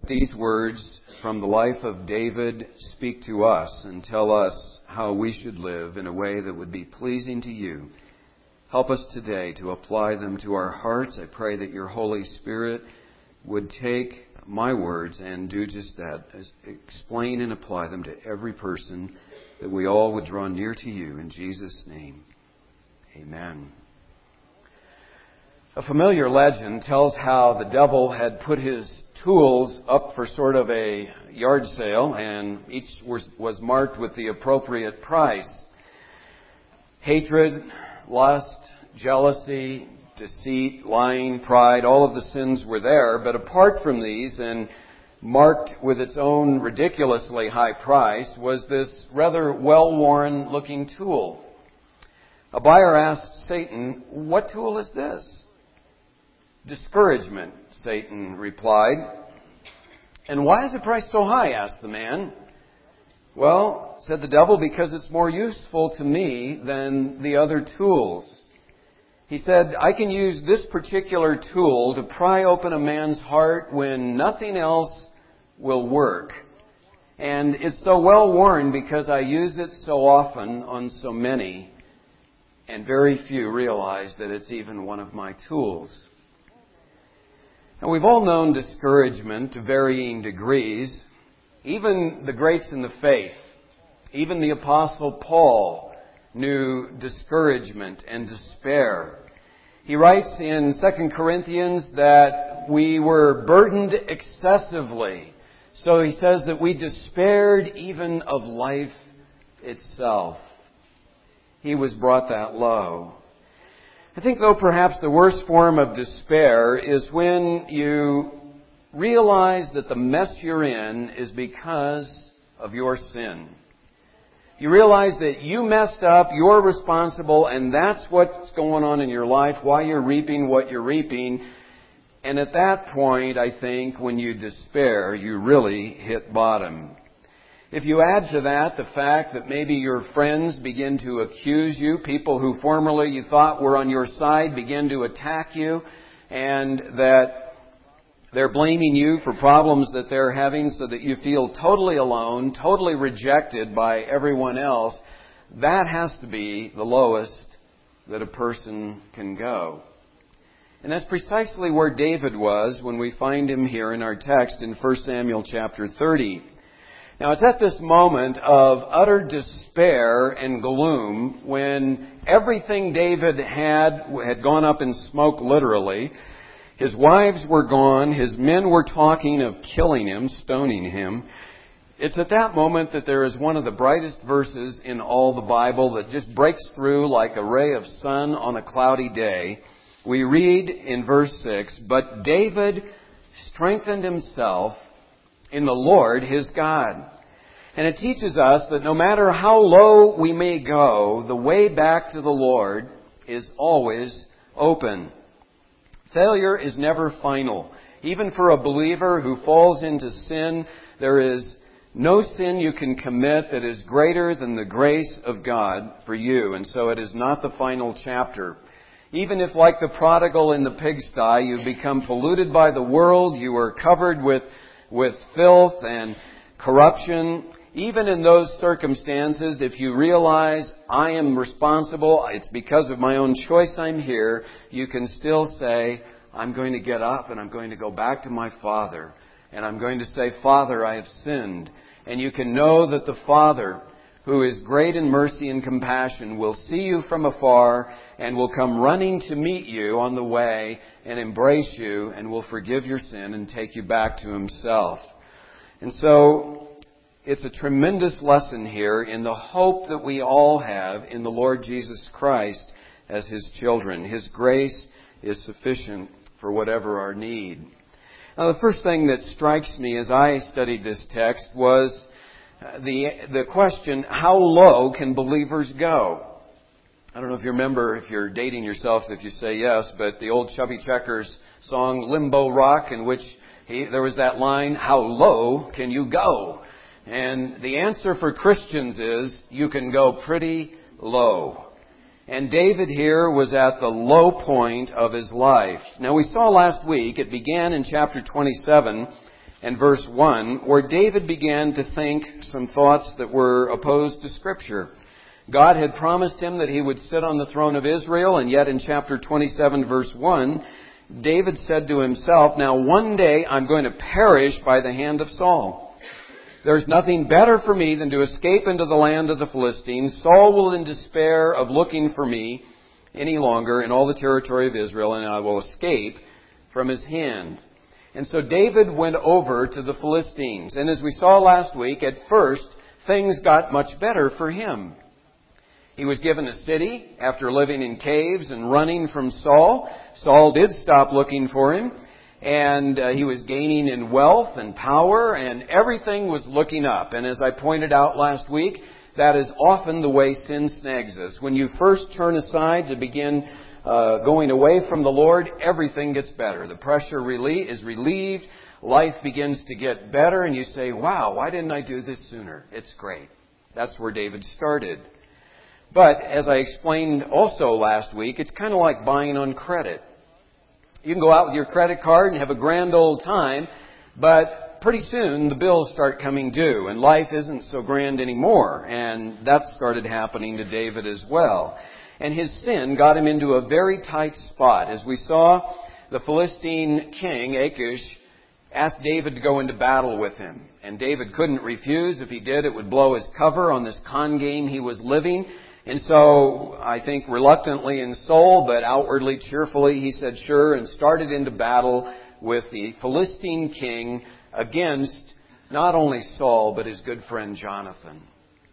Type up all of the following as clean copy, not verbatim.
these words from the life of David speak to us and tell us how we should live in a way that would be pleasing to you. Help us today to apply them to our hearts. I pray that your Holy Spirit would take my words and do just that, explain and apply them to every person, that we all would draw near to you. In Jesus' name, amen. A familiar legend tells how the devil had put his tools up for sort of a yard sale, and each was marked with the appropriate price. Hatred, lust, jealousy, deceit, lying, pride, all of the sins were there. But apart from these, and marked with its own ridiculously high price, was this rather well-worn looking tool. A buyer asked Satan, "What tool is this?" "Discouragement," Satan replied. "And why is the price so high?" asked the man. "Well," said the devil, "because it's more useful to me than the other tools." He said, "I can use this particular tool to pry open a man's heart when nothing else will work. And it's so well worn because I use it so often on so many, and very few realize that it's even one of my tools." Now, we've all known discouragement to varying degrees. Even the greats in the faith, even the Apostle Paul, knew discouragement and despair. He writes in 2 Corinthians that we were burdened excessively. So he says that we despaired even of life itself. He was brought that low. I think, though, perhaps the worst form of despair is when you realize that the mess you're in is because of your sin. You realize that you messed up, you're responsible, and that's what's going on in your life, why you're reaping what you're reaping. And at that point, I think, when you despair, you really hit bottom. If you add to that the fact that maybe your friends begin to accuse you, people who formerly you thought were on your side begin to attack you, and that they're blaming you for problems that they're having, so that you feel totally alone, totally rejected by everyone else, that has to be the lowest that a person can go. And that's precisely where David was when we find him here in our text in 1 Samuel chapter 30. Now, it's at this moment of utter despair and gloom, when everything David had gone up in smoke, literally. His wives were gone. His men were talking of killing him, stoning him. It's at that moment that there is one of the brightest verses in all the Bible that just breaks through like a ray of sun on a cloudy day. We read in verse 6, "But David strengthened himself in the Lord his God." And it teaches us that no matter how low we may go, the way back to the Lord is always open. Failure is never final. Even for a believer who falls into sin, there is no sin you can commit that is greater than the grace of God for you. And so it is not the final chapter. Even if, like the prodigal in the pigsty, you become polluted by the world, you are covered with filth and corruption, even in those circumstances, if you realize I am responsible, it's because of my own choice I'm here, you can still say, I'm going to get up and I'm going to go back to my Father. And I'm going to say, Father, I have sinned. And you can know that the Father, who is great in mercy and compassion, will see you from afar and will come running to meet you on the way and embrace you and will forgive your sin and take you back to Himself. And so it's a tremendous lesson here in the hope that we all have in the Lord Jesus Christ as His children. His grace is sufficient for whatever our need. Now, the first thing that strikes me as I studied this text was the question, how low can believers go? I don't know if you remember, if you're dating yourself, if you say yes, but the old Chubby Checkers song, Limbo Rock, in which there was that line, how low can you go? And the answer for Christians is, you can go pretty low. And David here was at the low point of his life. Now, we saw last week, it began in chapter 27 and verse 1, where David began to think some thoughts that were opposed to Scripture. God had promised him that he would sit on the throne of Israel, and yet in chapter 27, verse 1, David said to himself, "Now one day I'm going to perish by the hand of Saul. There's nothing better for me than to escape into the land of the Philistines. Saul will in despair of looking for me any longer in all the territory of Israel, and I will escape from his hand." And so David went over to the Philistines. And as we saw last week, at first, things got much better for him. He was given a city after living in caves and running from Saul. Saul did stop looking for him, and he was gaining in wealth and power, and everything was looking up. And as I pointed out last week, that is often the way sin snags us. When you first turn aside to begin going away from the Lord, everything gets better. The pressure is relieved. Life begins to get better, and you say, "Wow, why didn't I do this sooner? It's great." That's where David started. But, as I explained also last week, it's kind of like buying on credit. You can go out with your credit card and have a grand old time, but pretty soon the bills start coming due, and life isn't so grand anymore. And that started happening to David as well. And his sin got him into a very tight spot. As we saw, the Philistine king, Achish, asked David to go into battle with him. And David couldn't refuse. If he did, it would blow his cover on this con game he was living. And so, I think reluctantly in soul, but outwardly cheerfully, he said sure, and started into battle with the Philistine king against not only Saul, but his good friend Jonathan.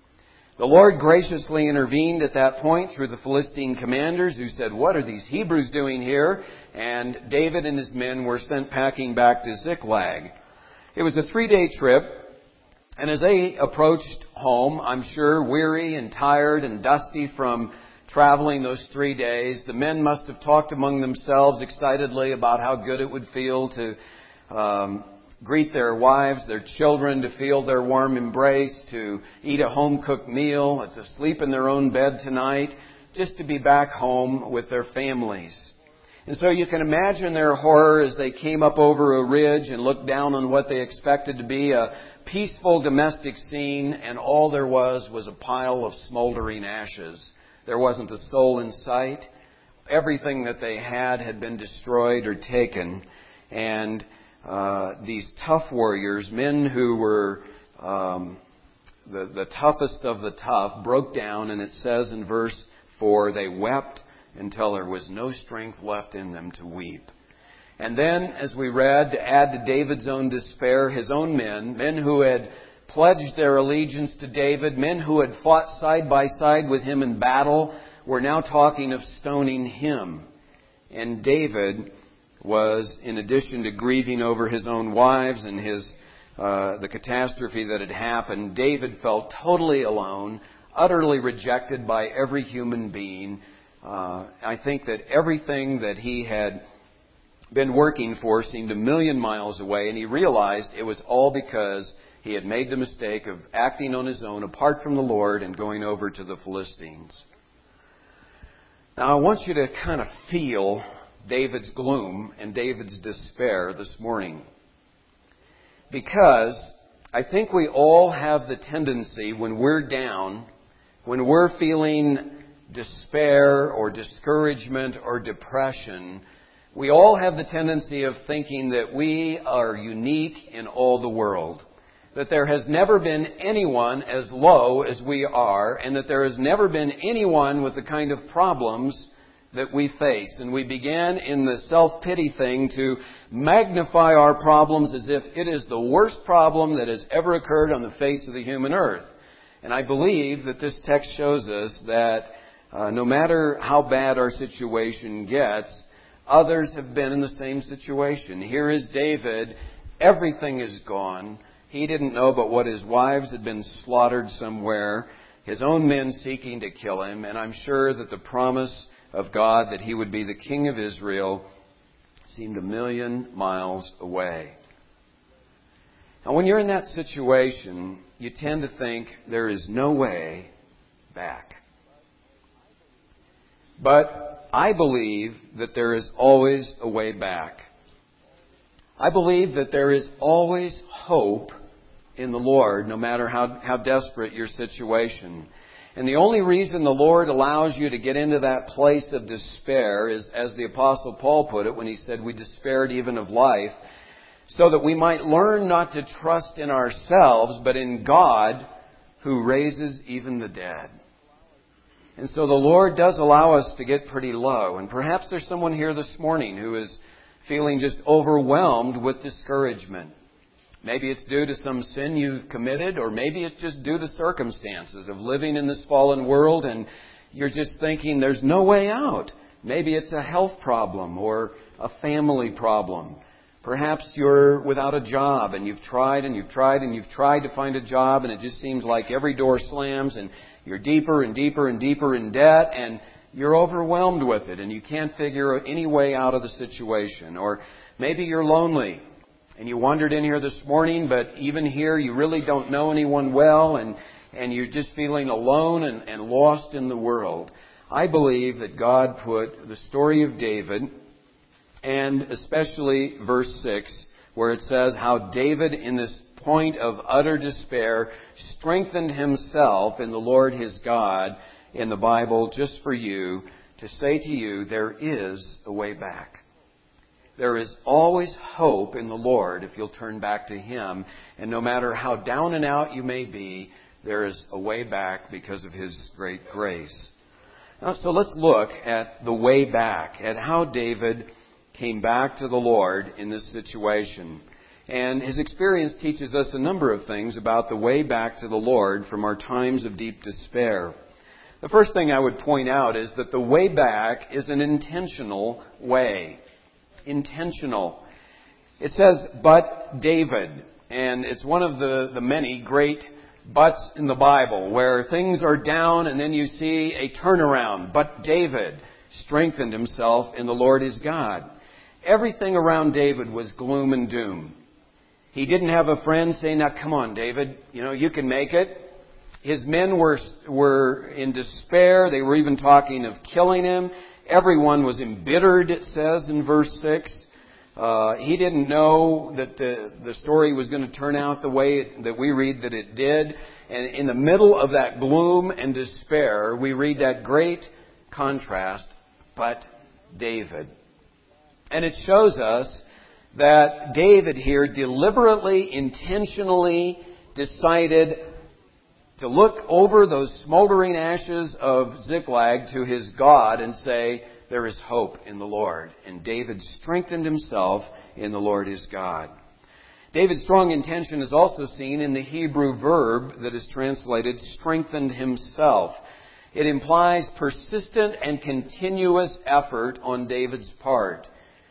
The Lord graciously intervened at that point through the Philistine commanders who said, "What are these Hebrews doing here?" And David and his men were sent packing back to Ziklag. It was a 3-day trip. And as they approached home, I'm sure weary and tired and dusty from traveling those 3 days, the men must have talked among themselves excitedly about how good it would feel to greet their wives, their children, to feel their warm embrace, to eat a home-cooked meal, to sleep in their own bed tonight, just to be back home with their families. And so you can imagine their horror as they came up over a ridge and looked down on what they expected to be a peaceful domestic scene, and all there was a pile of smoldering ashes. There wasn't a soul in sight. Everything that they had been destroyed or taken. And these tough warriors, men who were the toughest of the tough, broke down, and it says in verse 4, they wept until there was no strength left in them to weep. And then, as we read, to add to David's own despair, his own men who had pledged their allegiance to David, men who had fought side by side with him in battle, were now talking of stoning him. And David was, in addition to grieving over his own wives and the catastrophe that had happened, David felt totally alone, utterly rejected by every human being. I think that everything that he had been working for seemed a million miles away, and he realized it was all because he had made the mistake of acting on his own apart from the Lord and going over to the Philistines. Now, I want you to kind of feel David's gloom and David's despair this morning, because I think we all have the tendency when we're down, when we're feeling despair or discouragement or depression, we all have the tendency of thinking that we are unique in all the world, that there has never been anyone as low as we are, and that there has never been anyone with the kind of problems that we face. And we begin in the self-pity thing to magnify our problems as if it is the worst problem that has ever occurred on the face of the human earth. And I believe that this text shows us that no matter how bad our situation gets, others have been in the same situation. Here is David. Everything is gone. He didn't know but what his wives had been slaughtered somewhere, his own men seeking to kill him, and I'm sure that the promise of God that he would be the king of Israel seemed a million miles away. Now, when you're in that situation, you tend to think there is no way back. But I believe that there is always a way back. I believe that there is always hope in the Lord, no matter how desperate your situation. And the only reason the Lord allows you to get into that place of despair is, as the Apostle Paul put it when he said, we despaired even of life, so that we might learn not to trust in ourselves, but in God, who raises even the dead. And so the Lord does allow us to get pretty low. And perhaps there's someone here this morning who is feeling just overwhelmed with discouragement. Maybe it's due to some sin you've committed, or maybe it's just due to circumstances of living in this fallen world and you're just thinking there's no way out. Maybe it's a health problem or a family problem. Perhaps you're without a job and you've tried and you've tried and you've tried to find a job and it just seems like every door slams and you're deeper and deeper and deeper in debt and you're overwhelmed with it and you can't figure any way out of the situation. Or maybe you're lonely and you wandered in here this morning, but even here you really don't know anyone well and you're just feeling alone and lost in the world. I believe that God put the story of David, and especially verse 6, where it says how David, in this point of utter despair, strengthened himself in the Lord his God in the Bible, just for you, to say to you, there is a way back. There is always hope in the Lord if you'll turn back to Him. And no matter how down and out you may be, there is a way back because of His great grace. Now, so let's look at the way back, at how David came back to the Lord in this situation. And his experience teaches us a number of things about the way back to the Lord from our times of deep despair. The first thing I would point out is that the way back is an intentional way. Intentional. It says, but David. And it's one of the many great buts in the Bible where things are down and then you see a turnaround. But David strengthened himself in the Lord his God. Everything around David was gloom and doom. He didn't have a friend saying, now come on, David, you can make it. His men were in despair. They were even talking of killing him. Everyone was embittered, it says in verse 6. He didn't know that the story was going to turn out the way that we read that it did. And in the middle of that gloom and despair, we read that great contrast, but David. And it shows us that David here deliberately, intentionally decided to look over those smoldering ashes of Ziklag to his God and say, there is hope in the Lord. And David strengthened himself in the Lord his God. David's strong intention is also seen in the Hebrew verb that is translated strengthened himself. It implies persistent and continuous effort on David's part.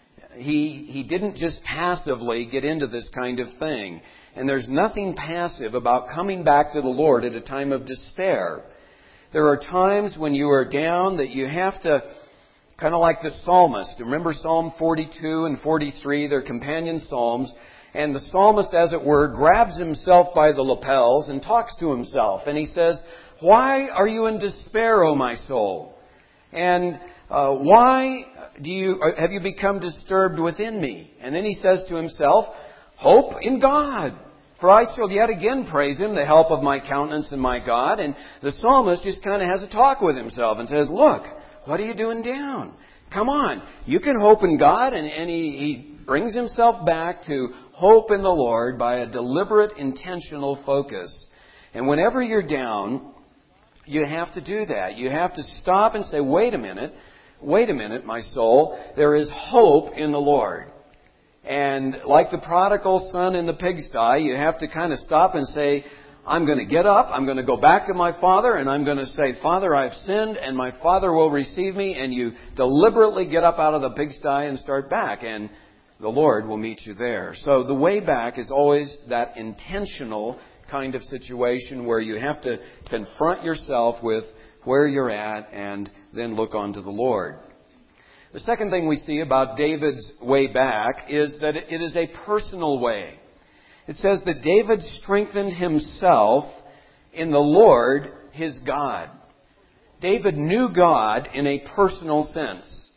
He didn't just passively get into this kind of thing. And there's nothing passive about coming back to the Lord at a time of despair. There are times when you are down that you have to, kind of like the psalmist. Remember Psalm 42 and 43, they're companion psalms. And the psalmist, as it were, grabs himself by the lapels and talks to himself. And he says, why are you in despair, O my soul? And why have you become disturbed within me? And then he says to himself, hope in God. For I shall yet again praise Him, the help of my countenance and my God. And the psalmist just kind of has a talk with himself and says, look, what are you doing down? Come on, you can hope in God. And he brings himself back to hope in the Lord by a deliberate, intentional focus. And whenever you're down, you have to do that. You have to stop and say, wait a minute, my soul. There is hope in the Lord. And like the prodigal son in the pigsty, you have to kind of stop and say, I'm going to get up, I'm going to go back to my father, and I'm going to say, Father, I've sinned, and my father will receive me. And you deliberately get up out of the pigsty and start back, and the Lord will meet you there. So the way back is always that intentional kind of situation where you have to confront yourself with where you're at and then look on to the Lord. The second thing we see about David's way back is that it is a personal way. It says that David strengthened himself in the Lord his God. David knew God in a personal sense.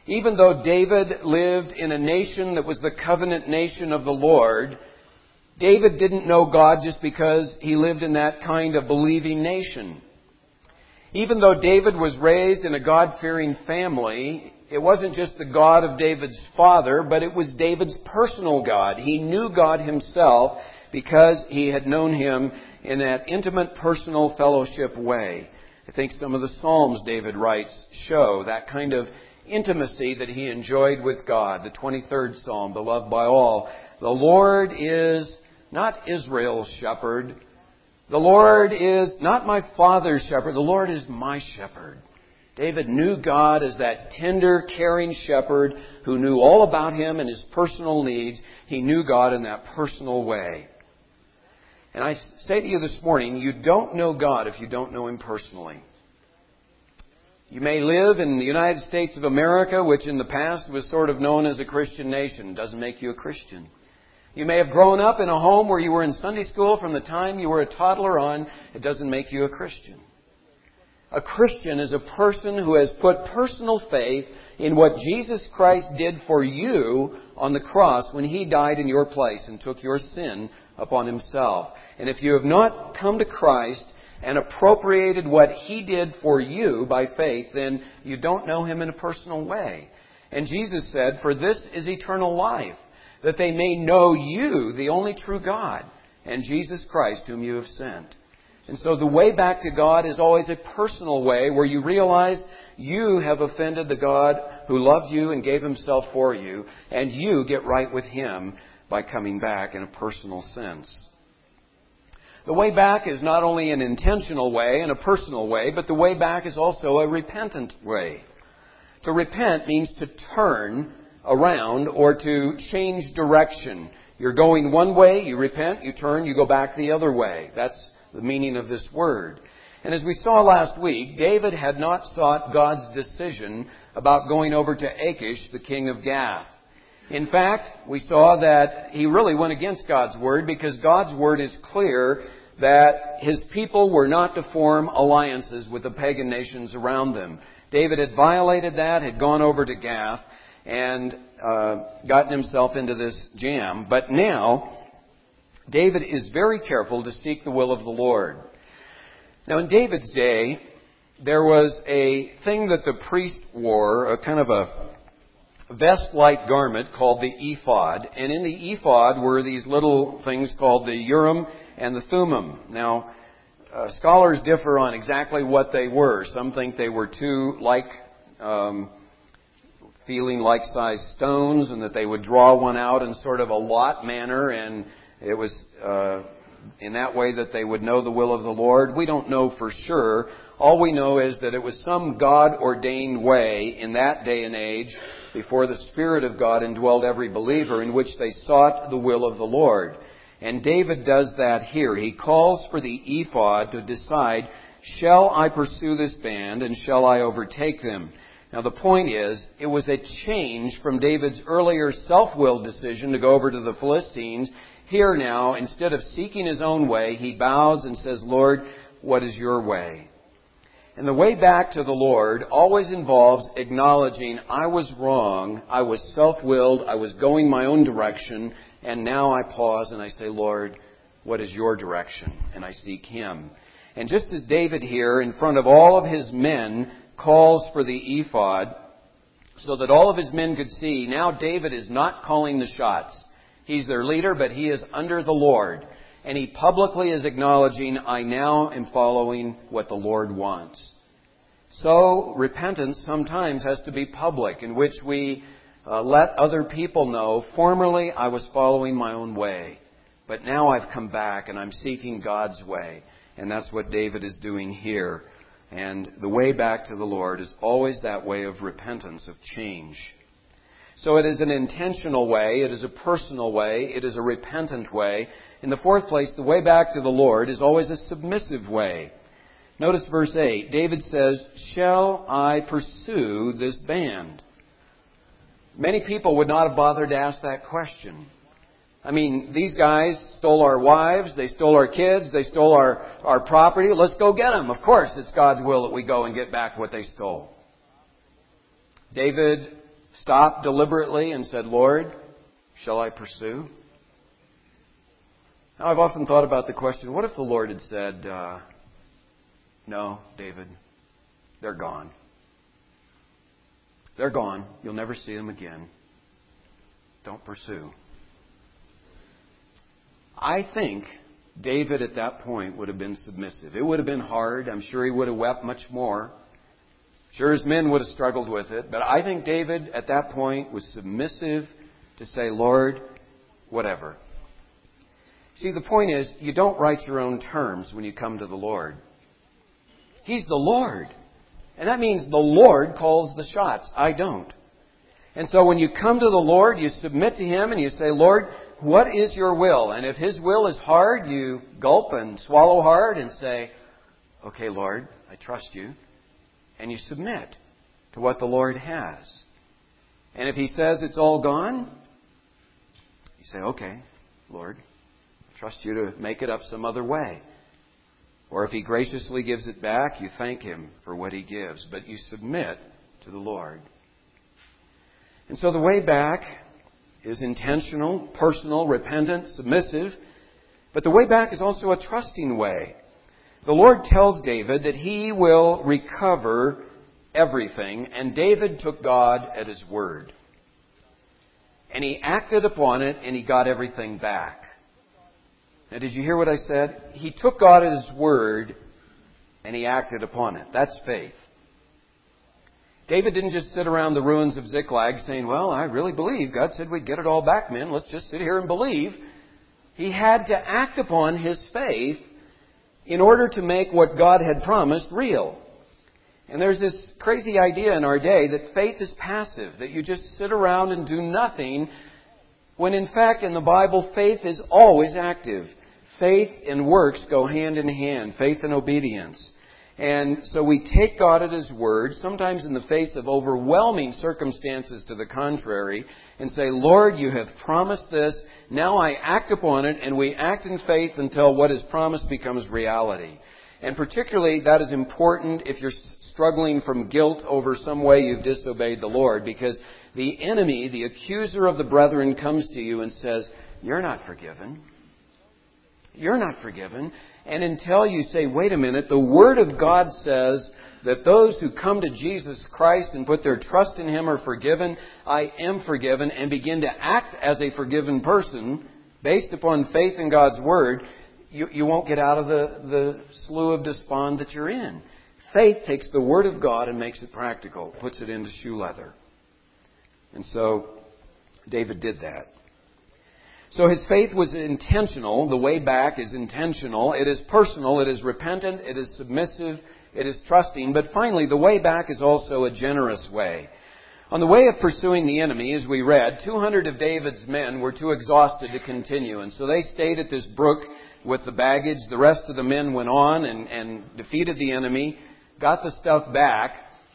Even though David lived in a nation that was the covenant nation of the Lord, David didn't know God just because he lived in that kind of believing nation. Even though David was raised in a God-fearing family, it wasn't just the God of David's father, but it was David's personal God. He knew God himself because he had known Him in that intimate, personal fellowship way. I think some of the Psalms David writes show that kind of intimacy that he enjoyed with God. The 23rd Psalm, beloved by all. The Lord is not Israel's shepherd. The Lord is not my father's shepherd. The Lord is my shepherd. David knew God as that tender, caring shepherd who knew all about him and his personal needs. He knew God in that personal way. And I say to you this morning, you don't know God if you don't know Him personally. You may live in the United States of America, which in the past was sort of known as a Christian nation. It doesn't make you a Christian. You may have grown up in a home where you were in Sunday school from the time you were a toddler on. It doesn't make you a Christian. A Christian is a person who has put personal faith in what Jesus Christ did for you on the cross when He died in your place and took your sin upon Himself. And if you have not come to Christ and appropriated what He did for you by faith, then you don't know Him in a personal way. And Jesus said, "For this is eternal life, that they may know you, the only true God, and Jesus Christ whom you have sent." And so the way back to God is always a personal way where you realize you have offended the God who loved you and gave Himself for you, and you get right with Him by coming back in a personal sense. The way back is not only an intentional way and a personal way, but the way back is also a repentant way. To repent means to turn around or to change direction. You're going one way, you repent, you turn, you go back the other way. That's the meaning of this word. And as we saw last week, David had not sought God's decision about going over to Achish, the king of Gath. In fact, we saw that he really went against God's word because God's word is clear that His people were not to form alliances with the pagan nations around them. David had violated that, had gone over to Gath, and gotten himself into this jam. But now, David is very careful to seek the will of the Lord. Now, in David's day, there was a thing that the priest wore, a kind of a vest-like garment called the ephod. And in the ephod were these little things called the Urim and the Thummim. Now, scholars differ on exactly what they were. Some think they were two feeling like-sized stones, and that they would draw one out in sort of a lot manner, and it was in that way that they would know the will of the Lord. We don't know for sure. All we know is that it was some God-ordained way in that day and age, before the Spirit of God indwelled every believer, in which they sought the will of the Lord. And David does that here. He calls for the ephod to decide, shall I pursue this band and shall I overtake them? Now the point is, it was a change from David's earlier self-willed decision to go over to the Philistines. Here now, instead of seeking his own way, he bows and says, Lord, what is your way? And the way back to the Lord always involves acknowledging I was wrong, I was self-willed, I was going my own direction, and now I pause and I say, Lord, what is your direction? And I seek Him. And just as David here, in front of all of his men, calls for the ephod, so that all of his men could see, now David is not calling the shots. He's their leader, but he is under the Lord. And he publicly is acknowledging, I now am following what the Lord wants. So repentance sometimes has to be public, in which we let other people know, formerly I was following my own way, but now I've come back and I'm seeking God's way. And that's what David is doing here. And the way back to the Lord is always that way of repentance, of change. So it is an intentional way, it is a personal way, it is a repentant way. In the fourth place, the way back to the Lord is always a submissive way. Notice verse 8. David says, shall I pursue this band? Many people would not have bothered to ask that question. I mean, these guys stole our wives, they stole our kids, they stole our property. Let's go get them. Of course, it's God's will that we go and get back what they stole. David stopped deliberately and said, Lord, shall I pursue? Now, I've often thought about the question, what if the Lord had said, no, David, they're gone. They're gone. You'll never see them again. Don't pursue. I think David at that point would have been submissive. It would have been hard. I'm sure he would have wept much more. Sure, his men would have struggled with it. But I think David at that point was submissive to say, Lord, whatever. See, the point is, you don't write your own terms when you come to the Lord. He's the Lord. And that means the Lord calls the shots. I don't. And so when you come to the Lord, you submit to Him and you say, Lord, what is your will? And if His will is hard, you gulp and swallow hard and say, okay, Lord, I trust you. And you submit to what the Lord has. And if He says it's all gone, you say, okay, Lord, I trust you to make it up some other way. Or if He graciously gives it back, you thank Him for what He gives. But you submit to the Lord. And so the way back is intentional, personal, repentant, submissive. But the way back is also a trusting way. The Lord tells David that He will recover everything. And David took God at His word. And he acted upon it and he got everything back. Now, did you hear what I said? He took God at His word and he acted upon it. That's faith. David didn't just sit around the ruins of Ziklag saying, well, I really believe God said we'd get it all back, men. Let's just sit here and believe. He had to act upon his faith in order to make what God had promised real. And there's this crazy idea in our day that faith is passive, that you just sit around and do nothing, when in fact in the Bible faith is always active. Faith and works go hand in hand, faith and obedience. And so we take God at His word, sometimes in the face of overwhelming circumstances to the contrary, and say, Lord, you have promised this, now I act upon it, and we act in faith until what is promised becomes reality. And particularly that is important if you're struggling from guilt over some way you've disobeyed the Lord, because the enemy, the accuser of the brethren, comes to you and says, you're not forgiven. You're not forgiven. And until you say, wait a minute, the Word of God says that those who come to Jesus Christ and put their trust in Him are forgiven, I am forgiven, and begin to act as a forgiven person based upon faith in God's Word, you won't get out of the slough of despond that you're in. Faith takes the Word of God and makes it practical, puts it into shoe leather. And so David did that. So his faith was intentional. The way back is intentional. It is personal. It is repentant. It is submissive. It is trusting. But finally, the way back is also a generous way. On the way of pursuing the enemy, as we read, 200 of David's men were too exhausted to continue. And so they stayed at this brook with the baggage. The rest of the men went on and defeated the enemy, got the stuff back.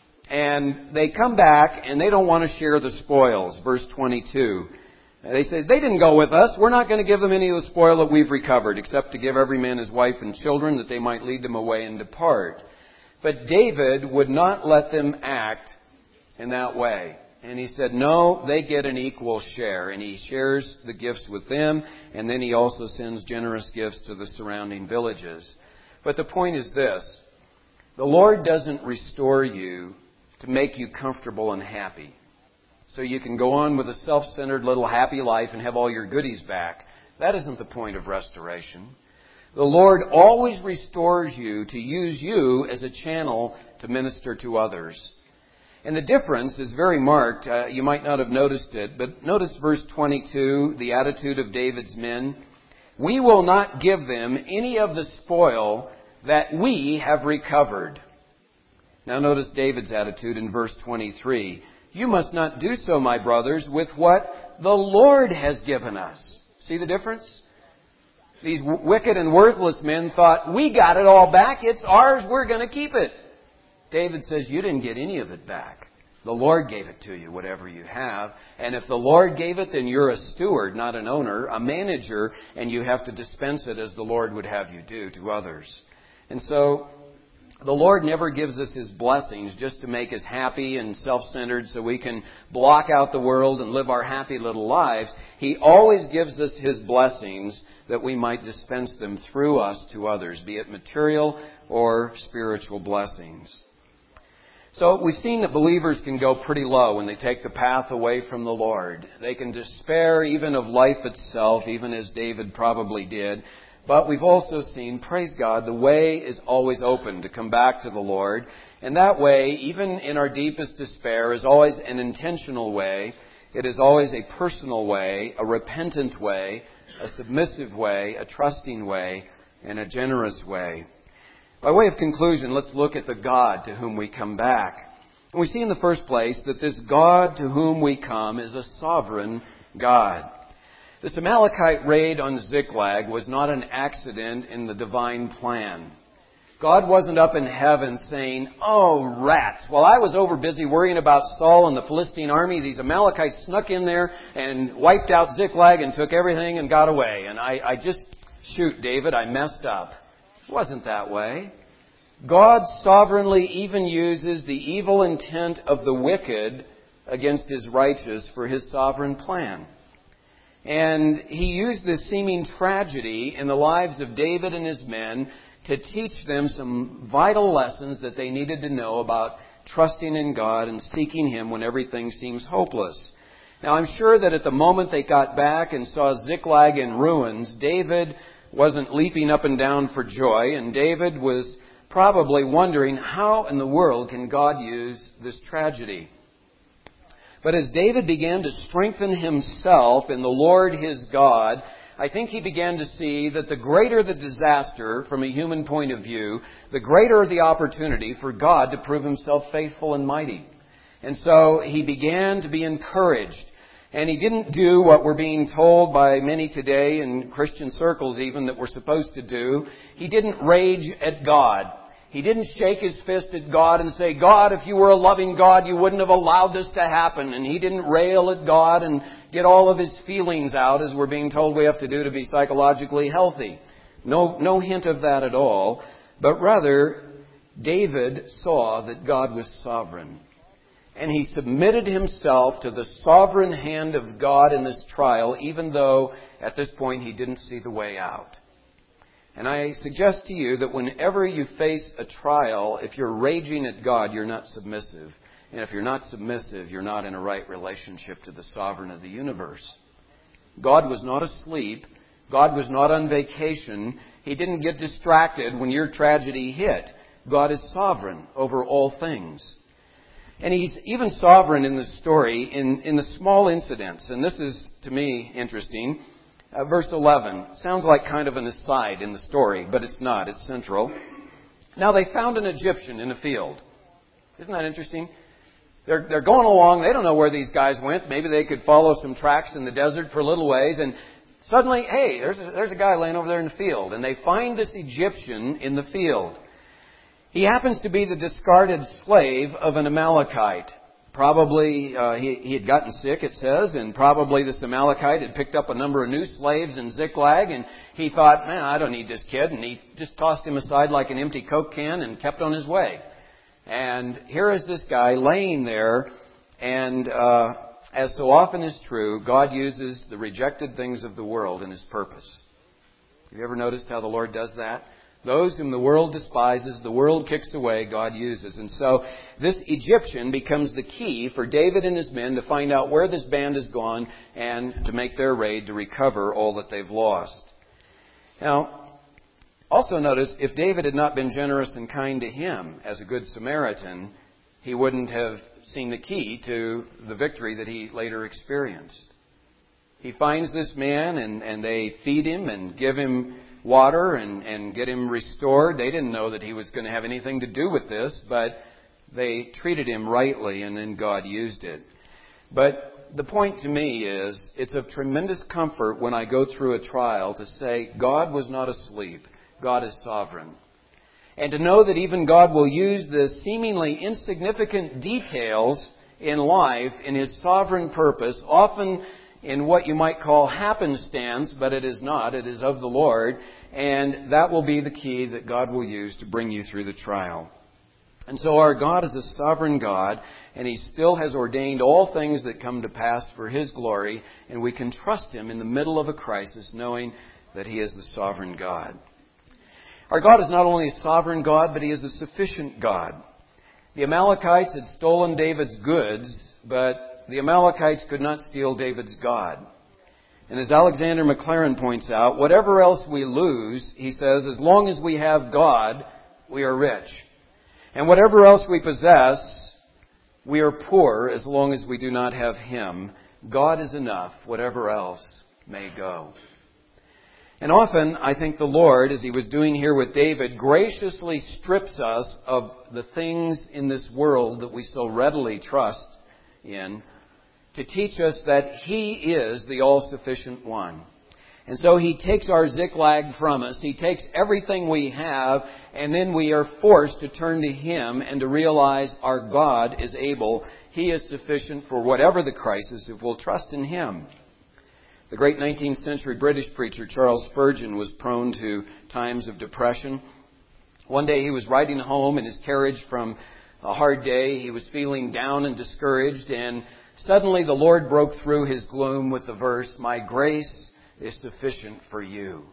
And they come back and they don't want to share the spoils. Verse 22. They say, they didn't go with us. We're not going to give them any of the spoil that we've recovered, except to give every man his wife and children, that they might lead them away and depart. But David would not let them act in that way. And he said, no, they get an equal share. And he shares the gifts with them. And then he also sends generous gifts to the surrounding villages. But the point is this. The Lord doesn't restore you to make you comfortable and happy, so you can go on with a self-centered little happy life and have all your goodies back. That isn't the point of restoration. The Lord always restores you to use you as a channel to minister to others. And the difference is very marked. You might not have noticed it, but notice verse 22, the attitude of David's men. We will not give them any of the spoil that we have recovered. Now notice David's attitude in verse 23. You must not do so, my brothers, with what the Lord has given us. See the difference? These wicked and worthless men thought, we got it all back. It's ours. We're going to keep it. David says, you didn't get any of it back. The Lord gave it to you, whatever you have. And if the Lord gave it, then you're a steward, not an owner, a manager, and you have to dispense it as the Lord would have you do to others. And so The Lord never gives us His blessings just to make us happy and self-centered so we can block out the world and live our happy little lives. He always gives us His blessings that we might dispense them through us to others, be it material or spiritual blessings. So we've seen that believers can go pretty low when they take the path away from the Lord. They can despair even of life itself, even as David probably did. But we've also seen, praise God, the way is always open to come back to the Lord. And that way, even in our deepest despair, is always an intentional way. It is always a personal way, a repentant way, a submissive way, a trusting way, and a generous way. By way of conclusion, let's look at the God to whom we come back. And we see in the first place that this God to whom we come is a sovereign God. This Amalekite raid on Ziklag was not an accident in the divine plan. God wasn't up in heaven saying, "Oh, rats, while I was over busy worrying about Saul and the Philistine army, these Amalekites snuck in there and wiped out Ziklag and took everything and got away. And shoot, David, I messed up." It wasn't that way. God sovereignly even uses the evil intent of the wicked against His righteous for His sovereign plan. And He used this seeming tragedy in the lives of David and his men to teach them some vital lessons that they needed to know about trusting in God and seeking Him when everything seems hopeless. Now, I'm sure that at the moment they got back and saw Ziklag in ruins, David wasn't leaping up and down for joy, and David was probably wondering, how in the world can God use this tragedy? But as David began to strengthen himself in the Lord his God, I think he began to see that the greater the disaster from a human point of view, the greater the opportunity for God to prove Himself faithful and mighty. And so he began to be encouraged. And he didn't do what we're being told by many today in Christian circles even that we're supposed to do. He didn't rage at God. He didn't shake his fist at God and say, "God, if you were a loving God, you wouldn't have allowed this to happen." And he didn't rail at God and get all of his feelings out, as we're being told we have to do to be psychologically healthy. No hint of that at all. But rather, David saw that God was sovereign. And he submitted himself to the sovereign hand of God in this trial, even though at this point he didn't see the way out. And I suggest to you that whenever you face a trial, if you're raging at God, you're not submissive. And if you're not submissive, you're not in a right relationship to the sovereign of the universe. God was not asleep. God was not on vacation. He didn't get distracted when your tragedy hit. God is sovereign over all things. And He's even sovereign in this story in the small incidents. And this is, to me, interesting. Verse 11 sounds like kind of an aside in the story, but it's not. It's central. Now they found an Egyptian in a field. Isn't that interesting? They're going along. They don't know where these guys went. Maybe they could follow some tracks in the desert for a little ways. And suddenly, hey, there's a guy laying over there in the field. And they find this Egyptian in the field. He happens to be the discarded slave of an Amalekite. Probably he had gotten sick, it says, and probably this Amalekite had picked up a number of new slaves in Ziklag, and he thought, "Man, I don't need this kid," and he just tossed him aside like an empty Coke can and kept on his way. And here is this guy laying there, and as so often is true, God uses the rejected things of the world in His purpose. Have you ever noticed how the Lord does that? Those whom the world despises, the world kicks away, God uses. And so this Egyptian becomes the key for David and his men to find out where this band has gone and to make their raid to recover all that they've lost. Now, also notice, if David had not been generous and kind to him as a good Samaritan, he wouldn't have seen the key to the victory that he later experienced. He finds this man and they feed him and give him water and get him restored. They didn't know that he was going to have anything to do with this, but they treated him rightly, and then God used it. But the point to me is, it's of tremendous comfort when I go through a trial to say, God was not asleep. God is sovereign. And to know that even God will use the seemingly insignificant details in life in His sovereign purpose, often in what you might call happenstance, but it is not. It is of the Lord, and that will be the key that God will use to bring you through the trial. And so our God is a sovereign God, and He still has ordained all things that come to pass for His glory, and we can trust Him in the middle of a crisis, knowing that He is the sovereign God. Our God is not only a sovereign God, but He is a sufficient God. The Amalekites had stolen David's goods, but the Amalekites could not steal David's God. And as Alexander Maclaren points out, whatever else we lose, he says, as long as we have God, we are rich. And whatever else we possess, we are poor as long as we do not have Him. God is enough, whatever else may go. And often, I think the Lord, as He was doing here with David, graciously strips us of the things in this world that we so readily trust in, to teach us that He is the all-sufficient one. And so He takes our Ziklag from us. He takes everything we have, and then we are forced to turn to Him and to realize our God is able. He is sufficient for whatever the crisis if we'll trust in Him. The great 19th century British preacher Charles Spurgeon was prone to times of depression. One day he was riding home in his carriage from a hard day. He was feeling down and discouraged, and suddenly the Lord broke through his gloom with the verse, "My grace is sufficient for you."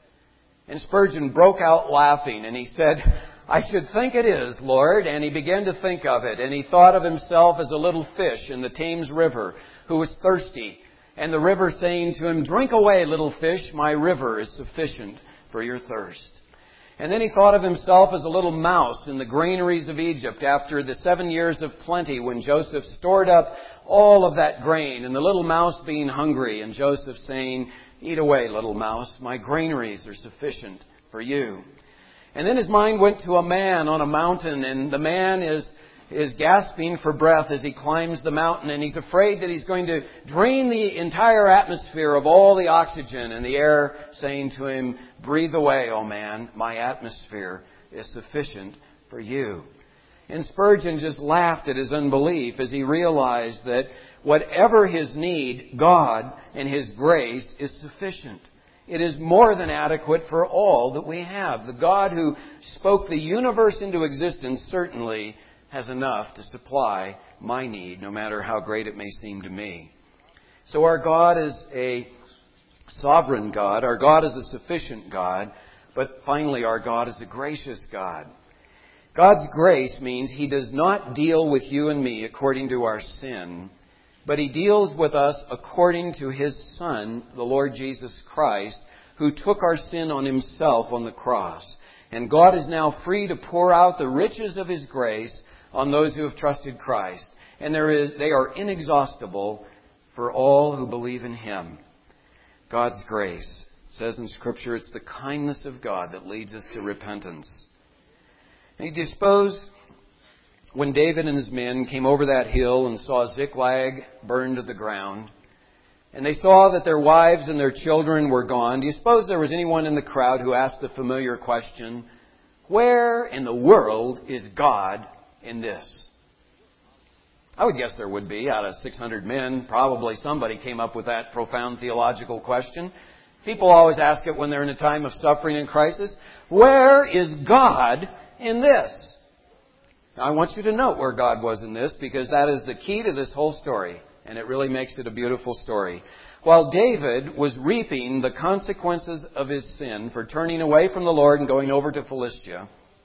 And Spurgeon broke out laughing, and he said, "I should think it is, Lord." And he began to think of it, and he thought of himself as a little fish in the Thames River who was thirsty, and the river saying to him, "Drink away, little fish, my river is sufficient for your thirst." And then he thought of himself as a little mouse in the granaries of Egypt after the 7 years of plenty, when Joseph stored up all of that grain, and the little mouse being hungry, and Joseph saying, "Eat away, little mouse, my granaries are sufficient for you." And then his mind went to a man on a mountain, and the man is gasping for breath as he climbs the mountain, and he's afraid that he's going to drain the entire atmosphere of all the oxygen, and the air saying to him, "Breathe away, O man, my atmosphere is sufficient for you." And Spurgeon just laughed at his unbelief as he realized that whatever his need, God and His grace is sufficient. It is more than adequate for all that we have. The God who spoke the universe into existence certainly has enough to supply my need, no matter how great it may seem to me. So our God is a sovereign God. Our God is a sufficient God. But finally, our God is a gracious God. God's grace means He does not deal with you and me according to our sin, but He deals with us according to His Son, the Lord Jesus Christ, who took our sin on Himself on the cross. And God is now free to pour out the riches of His grace on those who have trusted Christ. And they are inexhaustible for all who believe in Him. God's grace, it says in Scripture, it's the kindness of God that leads us to repentance. And do you suppose when David and his men came over that hill and saw Ziklag burned to the ground, and they saw that their wives and their children were gone, do you suppose there was anyone in the crowd who asked the familiar question, "Where in the world is God in this?" I would guess there would be. Out of 600 men, probably somebody came up with that profound theological question. People always ask it when they're in a time of suffering and crisis. Where is God in this? Now, I want you to note where God was in this, because that is the key to this whole story, and it really makes it a beautiful story. While David was reaping the consequences of his sin for turning away from the Lord and going over to Philistia,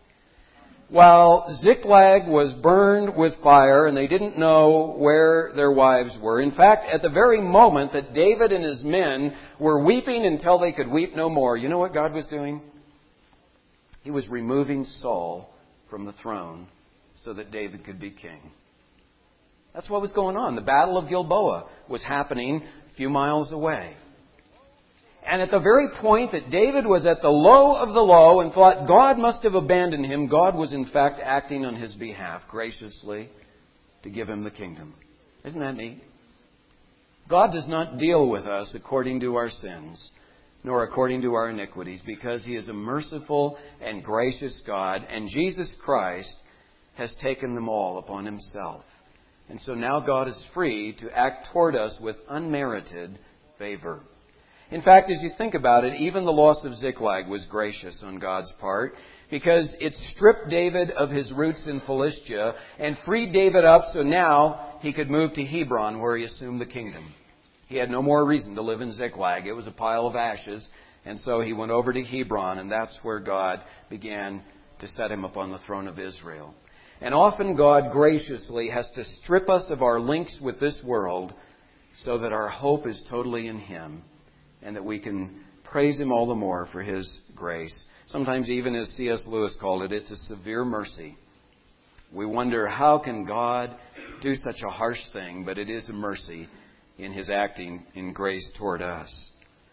while Ziklag was burned with fire and they didn't know where their wives were, in fact, at the very moment that David and his men were weeping until they could weep no more, you know what God was doing? He was removing Saul from the throne so that David could be king. That's what was going on. The Battle of Gilboa was happening a few miles away. And at the very point that David was at the low of the low and thought God must have abandoned him, God was in fact acting on his behalf graciously to give him the kingdom. Isn't that neat? God does not deal with us according to our sins, nor according to our iniquities, because He is a merciful and gracious God, and Jesus Christ has taken them all upon Himself. And so now God is free to act toward us with unmerited favor. In fact, as you think about it, even the loss of Ziklag was gracious on God's part, because it stripped David of his roots in Philistia and freed David up so now he could move to Hebron, where he assumed the kingdom. He had no more reason to live in Ziklag. It was a pile of ashes. And so he went over to Hebron, and that's where God began to set him upon the throne of Israel. And often God graciously has to strip us of our links with this world so that our hope is totally in Him and that we can praise Him all the more for His grace. Sometimes even as C.S. Lewis called it, it's a severe mercy. We wonder, how can God do such a harsh thing? But it is a mercy in His acting in grace toward us.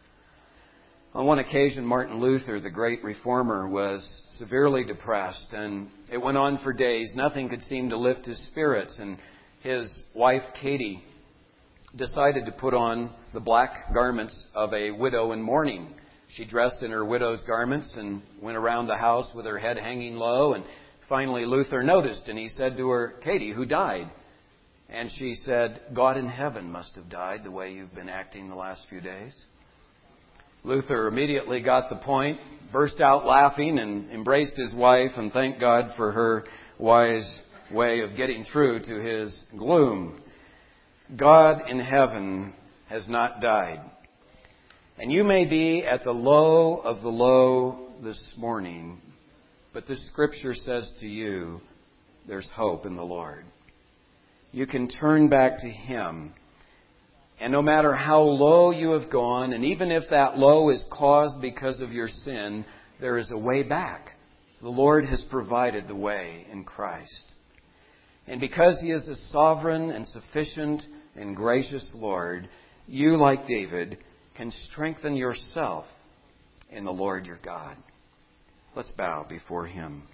On one occasion, Martin Luther, the great reformer, was severely depressed, and it went on for days. Nothing could seem to lift his spirits, and his wife, Katie, decided to put on the black garments of a widow in mourning. She dressed in her widow's garments and went around the house with her head hanging low, and finally Luther noticed, and he said to her, "Katie, who died?" And she said, "God in heaven must have died the way you've been acting the last few days." Luther immediately got the point, burst out laughing, and embraced his wife and thanked God for her wise way of getting through to his gloom. God in heaven has not died. And you may be at the low of the low this morning, but this Scripture says to you, there's hope in the Lord. You can turn back to Him. And no matter how low you have gone, and even if that low is caused because of your sin, there is a way back. The Lord has provided the way in Christ. And because He is a sovereign and sufficient and gracious Lord, you, like David, can strengthen yourself in the Lord your God. Let's bow before Him.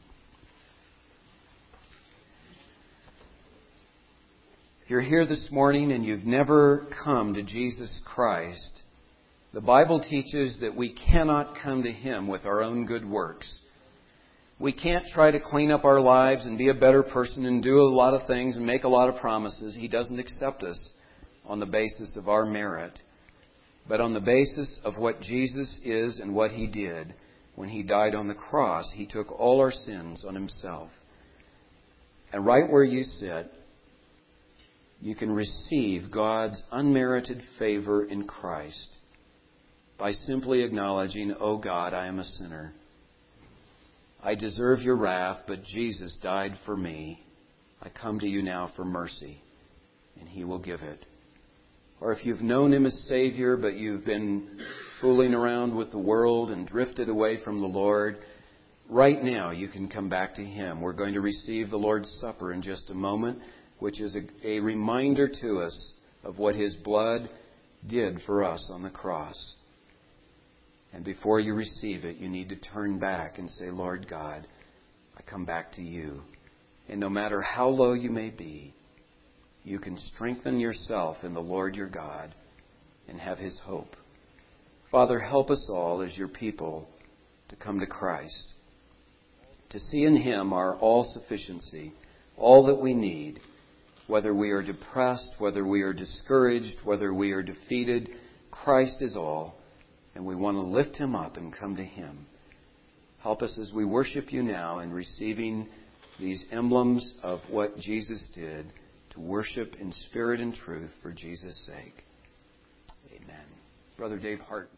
If you're here this morning and you've never come to Jesus Christ, the Bible teaches that we cannot come to Him with our own good works. We can't try to clean up our lives and be a better person and do a lot of things and make a lot of promises. He doesn't accept us on the basis of our merit, but on the basis of what Jesus is and what He did. When He died on the cross, He took all our sins on Himself. And right where you sit, you can receive God's unmerited favor in Christ by simply acknowledging, "Oh God, I am a sinner. I deserve your wrath, but Jesus died for me. I come to you now for mercy," and He will give it. Or if you've known Him as Savior, but you've been fooling around with the world and drifted away from the Lord, right now you can come back to Him. We're going to receive the Lord's Supper in just a moment, which is a reminder to us of what His blood did for us on the cross. And before you receive it, you need to turn back and say, "Lord God, I come back to you." And no matter how low you may be, you can strengthen yourself in the Lord your God and have His hope. Father, help us all as your people to come to Christ, to see in Him our all-sufficiency, all that we need. Whether we are depressed, whether we are discouraged, whether we are defeated, Christ is all, and we want to lift Him up and come to Him. Help us as we worship you now in receiving these emblems of what Jesus did, to worship in spirit and truth for Jesus' sake. Amen. Brother Dave Hart.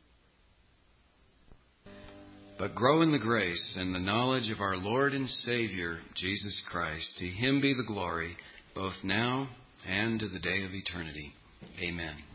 But grow in the grace and the knowledge of our Lord and Savior, Jesus Christ. To Him be the glory, both now and to the day of eternity. Amen.